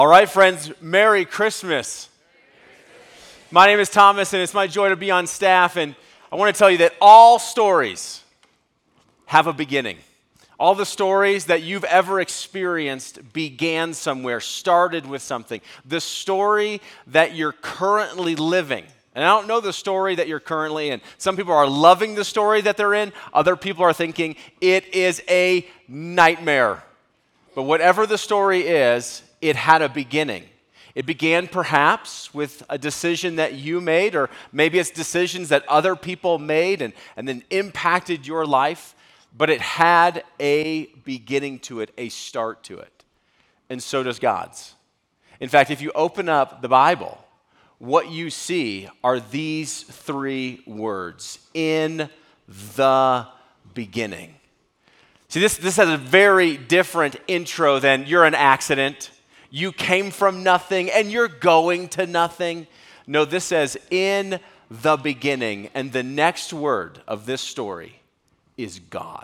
All right, friends, Merry Christmas. My name is Thomas, and it's my joy to be on staff. And I want to tell you that all stories have a beginning. All the stories that you've ever experienced began somewhere, started with something. The story that you're currently living, and I don't know the story that you're currently in. Some people are loving the story that they're in. Other people are thinking it is a nightmare. But whatever the story is, it had a beginning. It began perhaps with a decision that you made, or maybe it's decisions that other people made and then impacted your life, but it had a beginning to it, a start to it. And so does God's. In fact, if you open up the Bible, what you see are these three words: in the beginning. See, this has a very different intro than you're an accident, you came from nothing, and you're going to nothing. No, this says in the beginning, and the next word of this story is God.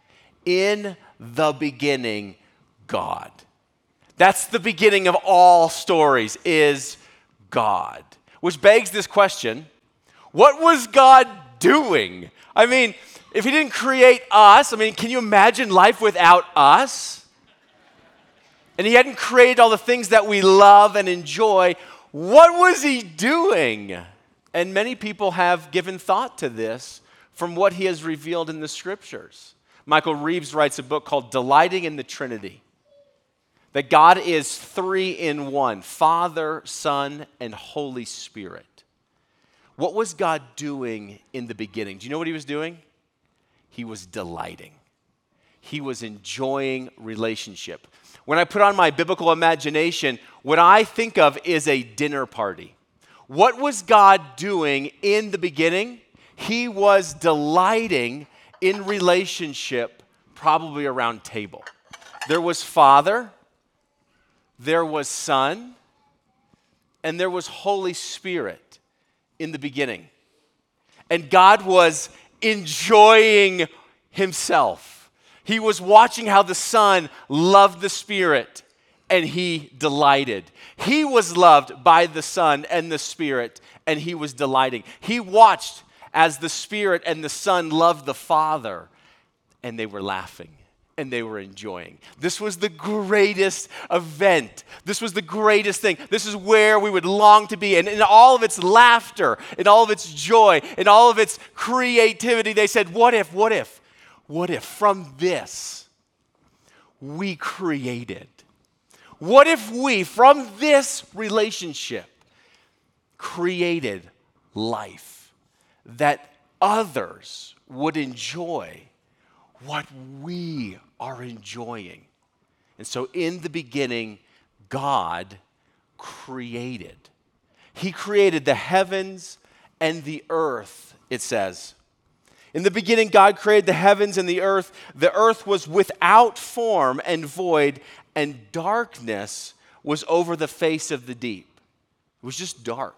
In the beginning, God. That's the beginning of all stories, is God. Which begs this question: what was God doing? I mean, if he didn't create us, can you imagine life without us? And he hadn't created all the things that we love and enjoy. What was he doing? And many people have given thought to this from what he has revealed in the scriptures. Michael Reeves writes a book called Delighting in the Trinity. That God is three in one: Father, Son, and Holy Spirit. What was God doing in the beginning? Do you know what he was doing? He was delighting. He was enjoying relationship. When I put on my biblical imagination, what I think of is a dinner party. What was God doing in the beginning? He was delighting in relationship, probably around table. There was Father, there was Son, and there was Holy Spirit in the beginning. And God was enjoying himself. He was watching how the Son loved the Spirit, and he delighted. He was loved by the Son and the Spirit, and he was delighting. He watched as the Spirit and the Son loved the Father, and they were laughing, and they were enjoying. This was the greatest event. This was the greatest thing. This is where we would long to be. And in all of its laughter, in all of its joy, in all of its creativity, they said, what if from this we created? What if we, from this relationship, created life that others would enjoy what we are enjoying? And so in the beginning, God created. He created the heavens and the earth, it says. In the beginning, God created the heavens and the earth. The earth was without form and void, and darkness was over the face of the deep. It was just dark.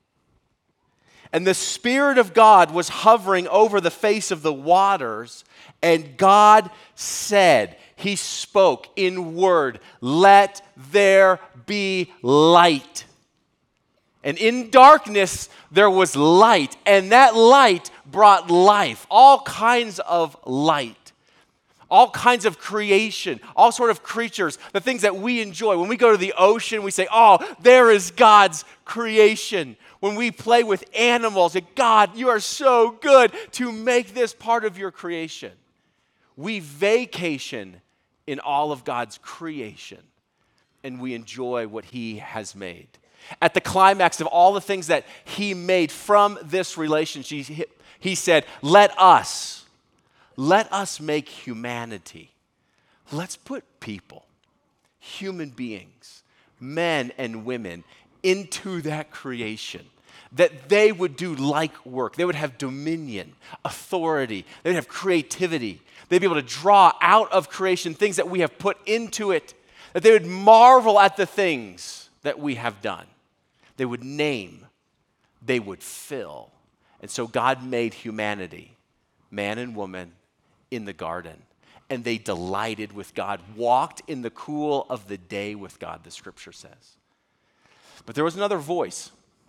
And the Spirit of God was hovering over the face of the waters, and God said, he spoke in word, let there be light. And in darkness there was light, and that light brought life, all kinds of light, all kinds of creation, all sort of creatures, the things that we enjoy. When we go to the ocean, we say, oh, there is God's creation. When we play with animals, God, you are so good to make this part of your creation. We vacation in all of God's creation, and we enjoy what he has made. At the climax of all the things that he made from this relationship, he said, let us make humanity. Let's put people, human beings, men and women, into that creation, that they would do like work. They would have dominion, authority. They would have creativity. They'd be able to draw out of creation things that we have put into it, that they would marvel at the things that we have done. They would name, they would fill. And so God made humanity, man and woman, in the garden. and they delighted with God, walked in the cool of the day with God, the scripture says. But there was another voice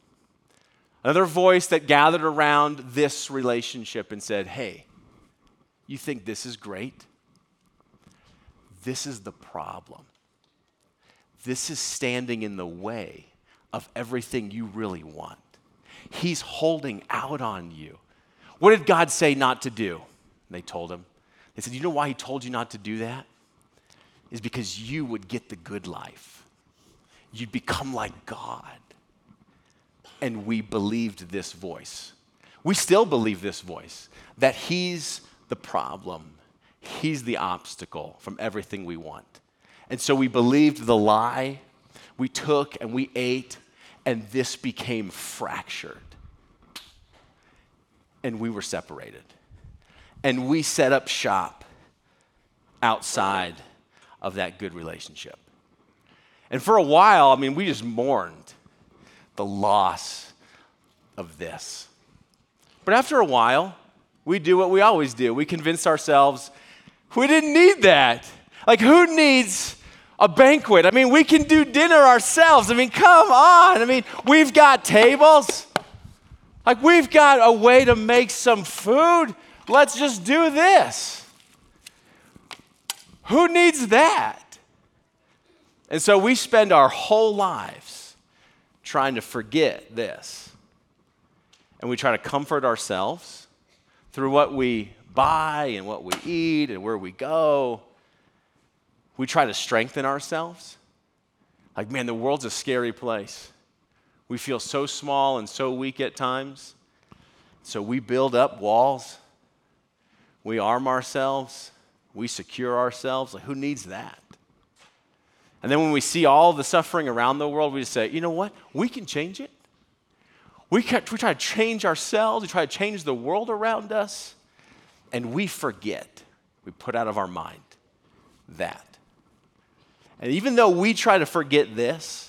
that gathered around this relationship and said, hey, you think this is great? This is the problem. This is standing in the way of everything you really want. He's holding out on you. What did God say not to do? And they told him. They said, you know why he told you not to do that? Is because you would get the good life. You'd become like God. And we believed this voice. We still believe this voice, that he's the problem. He's the obstacle from everything we want. And so we believed the lie. We took and we ate, and this became fractured. And we were separated. And we set up shop outside of that good relationship. And for a while, we just mourned the loss of this. But after a while, we do what we always do. We convinced ourselves we didn't need that. Like, who needs a banquet? We can do dinner ourselves. Come on. We've got tables. Like, we've got a way to make some food. Let's just do this. Who needs that? And so we spend our whole lives trying to forget this. And we try to comfort ourselves through what we buy and what we eat and where we go. We try to strengthen ourselves. Like, man, the world's a scary place. We feel so small and so weak at times. So we build up walls. We arm ourselves. We secure ourselves. Like, who needs that? And then when we see all the suffering around the world, we just say, you know what? We can change it. We try to change ourselves. We try to change the world around us. And we forget. We put out of our mind that. And even though we try to forget this,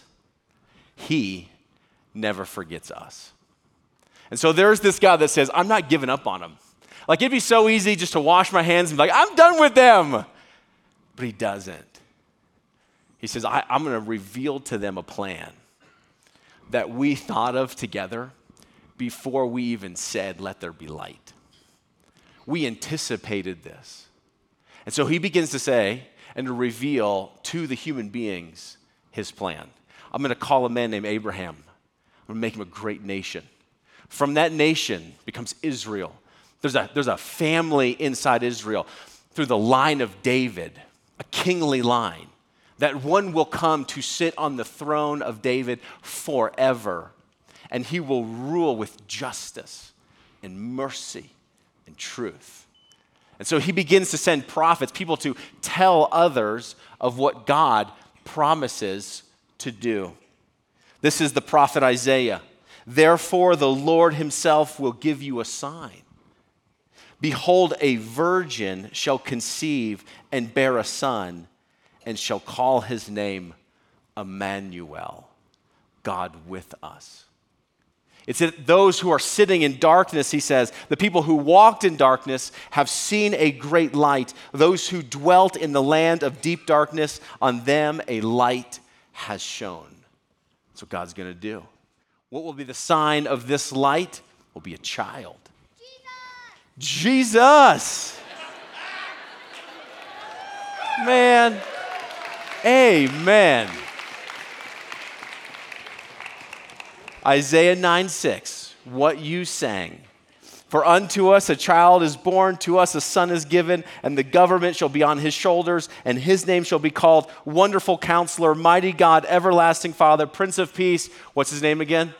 he never forgets us. And so there's this God that says, I'm not giving up on him. Like, it'd be so easy just to wash my hands and be like, I'm done with them. But he doesn't. He says, I'm going to reveal to them a plan that we thought of together before we even said, let there be light. We anticipated this. And so he begins to say and to reveal to the human beings his plan. I'm going to call a man named Abraham. I'm going to make him a great nation. From that nation becomes Israel. There's a family inside Israel through the line of David, a kingly line, that one will come to sit on the throne of David forever. And he will rule with justice and mercy and truth. And so he begins to send prophets, people to tell others of what God promises to do. This is the prophet Isaiah. Therefore, the Lord himself will give you a sign. Behold, a virgin shall conceive and bear a son, and shall call his name Emmanuel, God with us. It's that those who are sitting in darkness, he says, the people who walked in darkness have seen a great light. Those who dwelt in the land of deep darkness, on them a light has shone. That's what God's going to do. What will be the sign of this light? Will be a child. Jesus! Man. Amen. Isaiah 9:6, what you sang. For unto us a child is born, to us a son is given, and the government shall be on his shoulders, and his name shall be called Wonderful Counselor, Mighty God, Everlasting Father, Prince of Peace. What's his name again?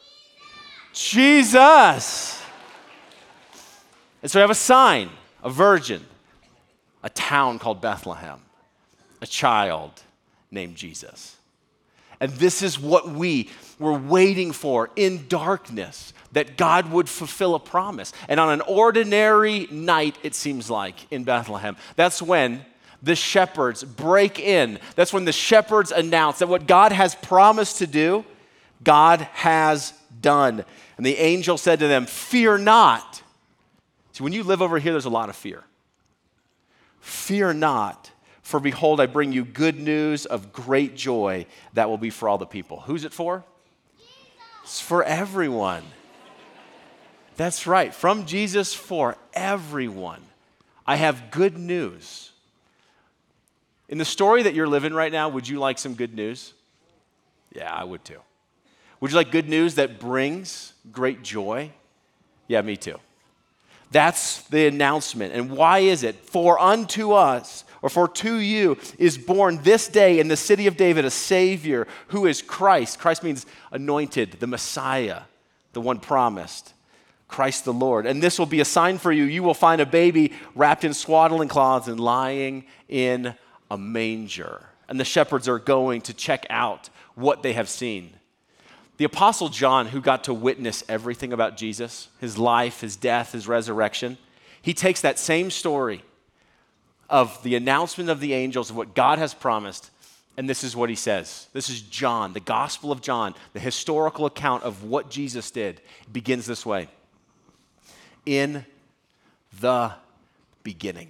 Jesus. And so we have a sign, a virgin, a town called Bethlehem, a child named Jesus. And this is what we were waiting for in darkness, that God would fulfill a promise. And on an ordinary night, it seems like, in Bethlehem, that's when the shepherds break in. That's when the shepherds announce that what God has promised to do, God has done. And the angel said to them, fear not. See, when you live over here, there's a lot of fear. Fear not, for behold, I bring you good news of great joy that will be for all the people. Who's it for? It's for everyone. That's right. From Jesus for everyone. I have good news. In the story that you're living right now, would you like some good news? Yeah, I would too. Would you like good news that brings great joy? Yeah, me too. That's the announcement. And why is it? For unto us, or for to you, is born this day in the city of David a Savior who is Christ. Christ means anointed, the Messiah, the one promised. Christ the Lord. And this will be a sign for you. You will find a baby wrapped in swaddling cloths and lying in a manger. And the shepherds are going to check out what they have seen. The Apostle John, who got to witness everything about Jesus, his life, his death, his resurrection, he takes that same story of the announcement of the angels of what God has promised, and this is what he says. This is John, the Gospel of John, the historical account of what Jesus did. It begins this way. In the beginning.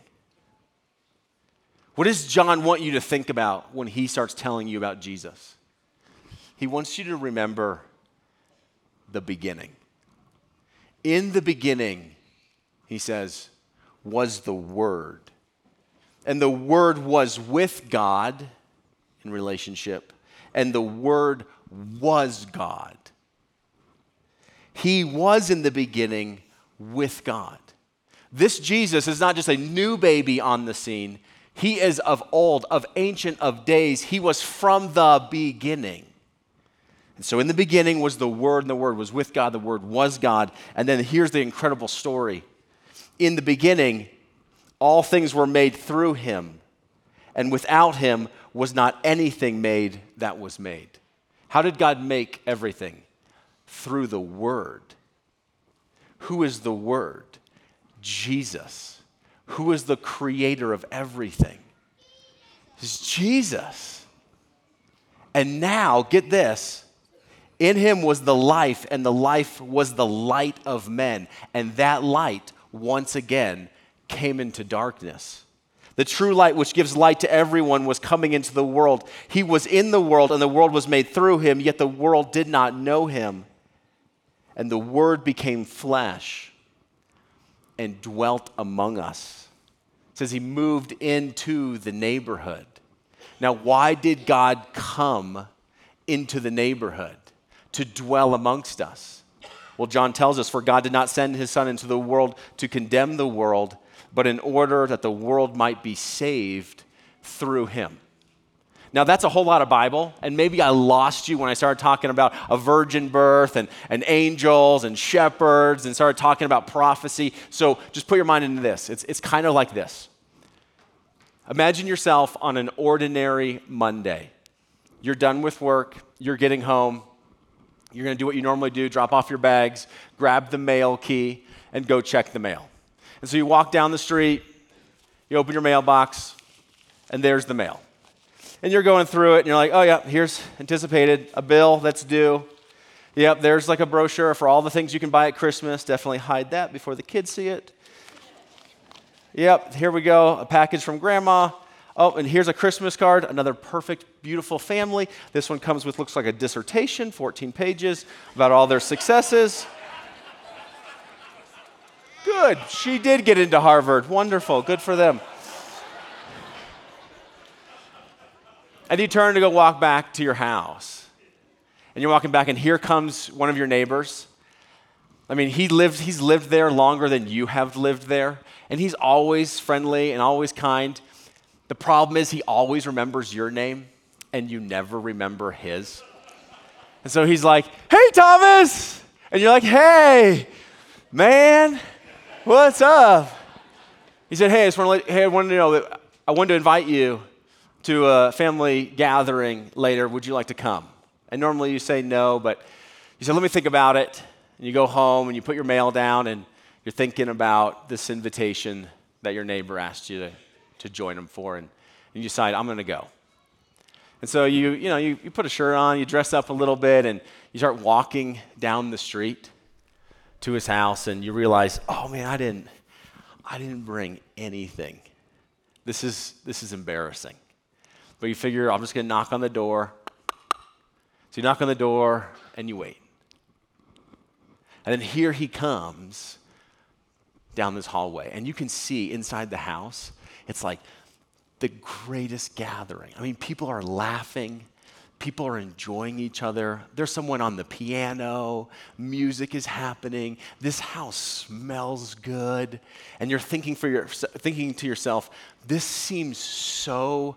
What does John want you to think about when he starts telling you about Jesus? He wants you to remember the beginning. In the beginning, he says, was the Word. And the Word was with God in relationship, and the Word was God. He was in the beginning with God. This Jesus is not just a new baby on the scene. He is of old, of ancient of days. He was from the beginning. And so in the beginning was the Word, and the Word was with God, the Word was God. And then here's the incredible story. In the beginning, all things were made through him, and without him was not anything made that was made. How did God make everything? Through the Word. Who is the Word? Jesus. Who is the creator of everything? It's Jesus. And now, get this, in him was the life, and the life was the light of men. And that light, once again, came into darkness. The true light, which gives light to everyone, was coming into the world. He was in the world, and the world was made through him, yet the world did not know him. And the Word became flesh and dwelt among us. It says he moved into the neighborhood. Now, why did God come into the neighborhood? To dwell amongst us. Well, John tells us, for God did not send his Son into the world to condemn the world, but in order that the world might be saved through him. Now, that's a whole lot of Bible, and maybe I lost you when I started talking about a virgin birth and angels and shepherds and started talking about prophecy. So just put your mind into this. It's kind of like this. Imagine yourself on an ordinary Monday. You're done with work, you're getting home, you're going to do what you normally do, drop off your bags, grab the mail key, and go check the mail. And so you walk down the street, you open your mailbox, and there's the mail. And you're going through it, and you're like, oh yeah, here's anticipated, a bill that's due. Yep, there's like a brochure for all the things you can buy at Christmas. Definitely hide that before the kids see it. Yep, here we go, a package from Grandma. Oh, and here's a Christmas card, another perfect, beautiful family. This one comes with, looks like a dissertation, 14 pages, about all their successes. Good, she did get into Harvard. Wonderful, good for them. And you turn to go walk back to your house. And you're walking back, and here comes one of your neighbors. I mean, he's lived there longer than you have lived there. And he's always friendly and always kind. The problem is he always remembers your name, and you never remember his. And so he's like, hey, Thomas! And you're like, hey, man, what's up? He said, hey, I wanted to know that I wanted to invite you to a family gathering later. Would you like to come? And normally you say no, but you said, let me think about it. And you go home, and you put your mail down, and you're thinking about this invitation that your neighbor asked you to join them for, and you decide, I'm going to go. And so you put a shirt on, you dress up a little bit, and you start walking down the street to his house, and you realize, oh man, I didn't bring anything. This is embarrassing. But you figure, I'm just going to knock on the door. So you knock on the door and you wait. And then here he comes down this hallway. And you can see inside the house, it's like the greatest gathering. I mean, people are laughing. People are enjoying each other. There's someone on the piano. Music is happening. This house smells good. And you're thinking to yourself, this seems so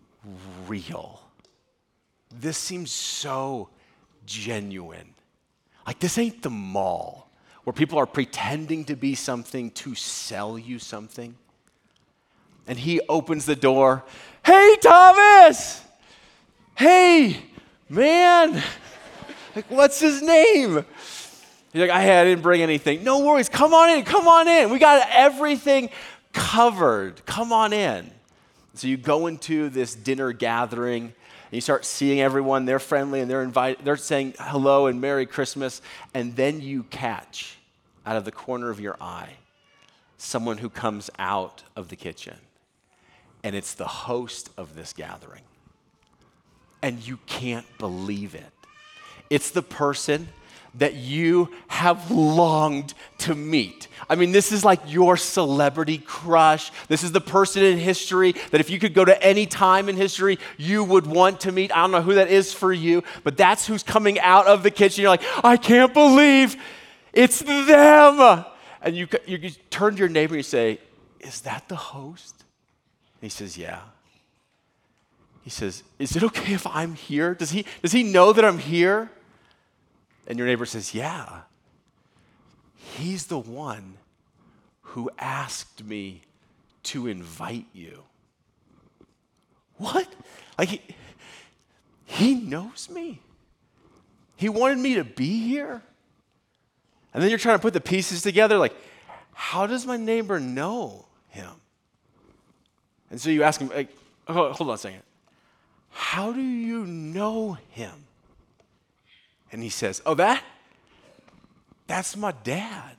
real. This seems so genuine. Like, this ain't the mall where people are pretending to be something to sell you something. And he opens the door. Hey, Thomas! Hey, man! Like, what's his name? He's like, I didn't bring anything. No worries. Come on in. We got everything covered. Come on in. So you go into this dinner gathering, and you start seeing everyone. They're friendly, and they're saying hello and Merry Christmas. And then you catch, out of the corner of your eye, someone who comes out of the kitchen. And it's the host of this gathering. And you can't believe it. It's the person that you have longed to meet. I mean, this is like your celebrity crush. This is the person in history that if you could go to any time in history, you would want to meet. I don't know who that is for you, but that's who's coming out of the kitchen. You're like, I can't believe it's them. And you turn to your neighbor and you say, is that the host? And he says, yeah. He says, is it okay if I'm here? Does he know that I'm here? And your neighbor says, yeah. He's the one who asked me to invite you. What? Like, he knows me? He wanted me to be here? And then you're trying to put the pieces together, like, how does my neighbor know him? And so you ask him, like, hold on a second. How do you know him? And he says, oh, that's my dad.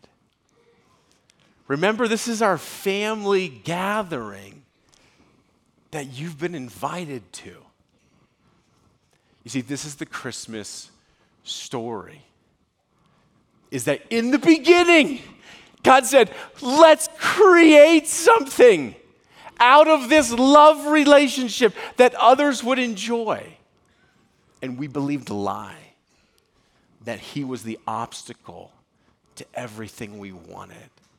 Remember, this is our family gathering that you've been invited to. You see, this is the Christmas story. Is that in the beginning, God said, let's create something out of this love relationship that others would enjoy. And we believed a lie that he was the obstacle to everything we wanted.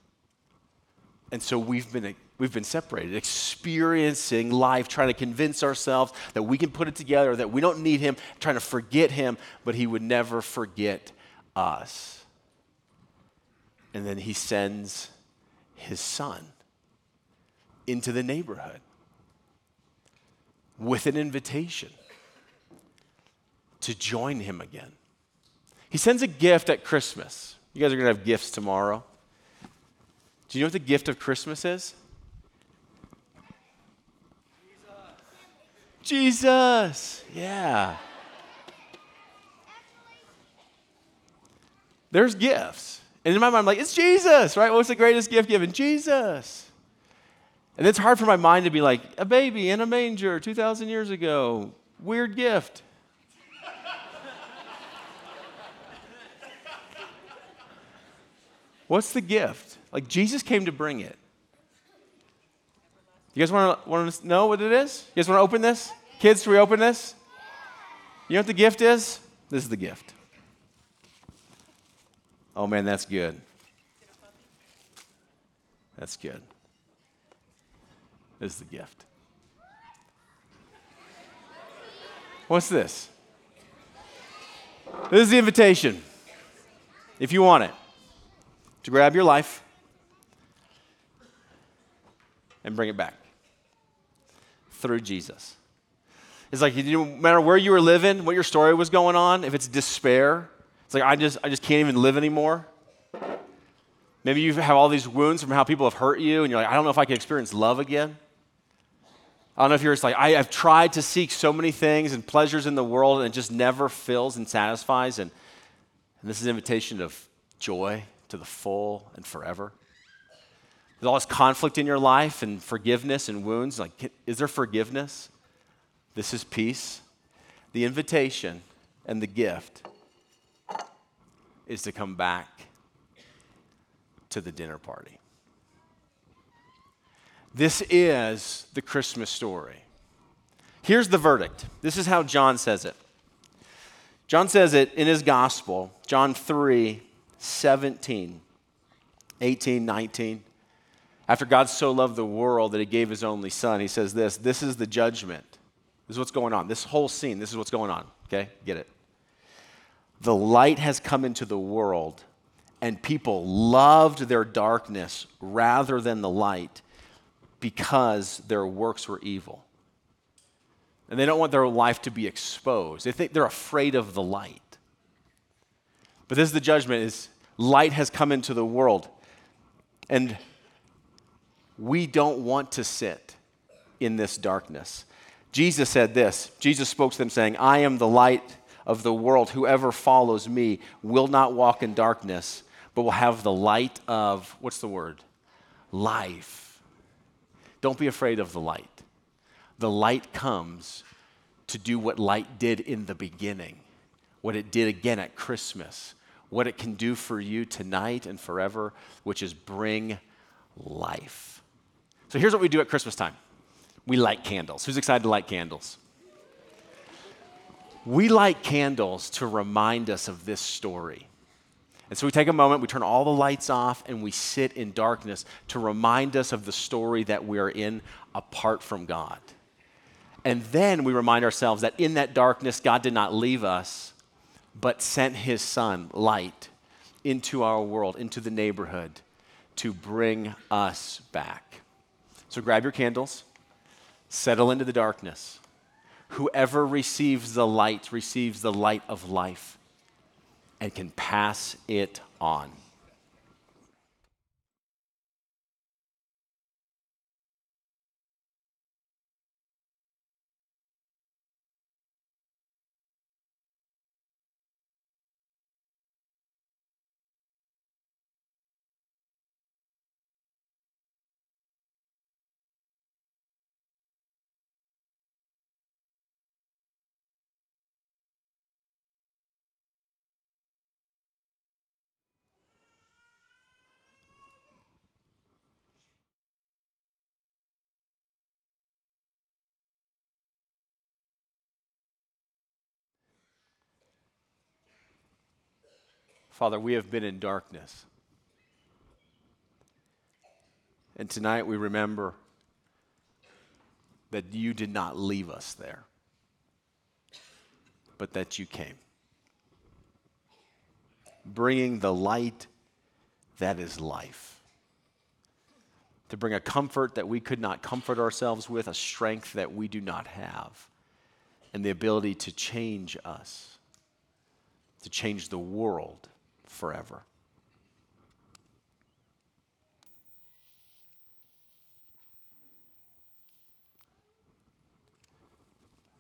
And so we've been separated, experiencing life, trying to convince ourselves that we can put it together, that we don't need him, trying to forget him, but he would never forget us. And then he sends his son into the neighborhood with an invitation to join him again. He sends a gift at Christmas. You guys are going to have gifts tomorrow. Do you know what the gift of Christmas is? Jesus. Yeah. There's gifts. And in my mind, I'm like, it's Jesus, right? What's the greatest gift given? Jesus. And it's hard for my mind to be like, a baby in a manger 2,000 years ago. Weird gift. What's the gift? Like, Jesus came to bring it. You guys want to know what it is? You guys want to open this? Kids, should we open this? You know what the gift is? This is the gift. Oh, man, that's good. That's good. This is the gift. What's this? This is the invitation, if you want it, to grab your life and bring it back through Jesus. It's like, no matter where you were living, what your story was going on, if it's despair, it's like, I just can't even live anymore. Maybe you have all these wounds from how people have hurt you, and you're like, I don't know if I can experience love again. I don't know if you're just like, I've tried to seek so many things and pleasures in the world, and it just never fills and satisfies. And this is an invitation of joy to the full and forever. There's all this conflict in your life and forgiveness and wounds. Like, is there forgiveness? This is peace. The invitation and the gift is to come back to the dinner party. This is the Christmas story. Here's the verdict. This is how John says it. John says it in his gospel, John 3:17, 18, 19. After God so loved the world that he gave his only son, he says this is the judgment. This is what's going on. This whole scene, this is what's going on, okay? Get it. The light has come into the world, and people loved their darkness rather than the light because their works were evil. And they don't want their life to be exposed. They're afraid of the light. But this is the judgment, is light has come into the world. And we don't want to sit in this darkness. Jesus said this. Jesus spoke to them saying, I am the light of the world. Whoever follows me will not walk in darkness, but will have the light of, what's the word? Life. Don't be afraid of the light. The light comes to do what light did in the beginning, what it did again at Christmas, what it can do for you tonight and forever, which is bring life. So here's what we do at Christmas time. We light candles. Who's excited to light candles? We light candles to remind us of this story. And so we take a moment, we turn all the lights off, and we sit in darkness to remind us of the story that we are in apart from God. And then we remind ourselves that in that darkness, God did not leave us, but sent his son, light, into our world, into the neighborhood, to bring us back. So grab your candles, settle into the darkness. Whoever receives the light of life and can pass it on. Father, we have been in darkness. And tonight we remember that you did not leave us there, but that you came, bringing the light that is life, to bring a comfort that we could not comfort ourselves with, a strength that we do not have, and the ability to change us, to change the world forever.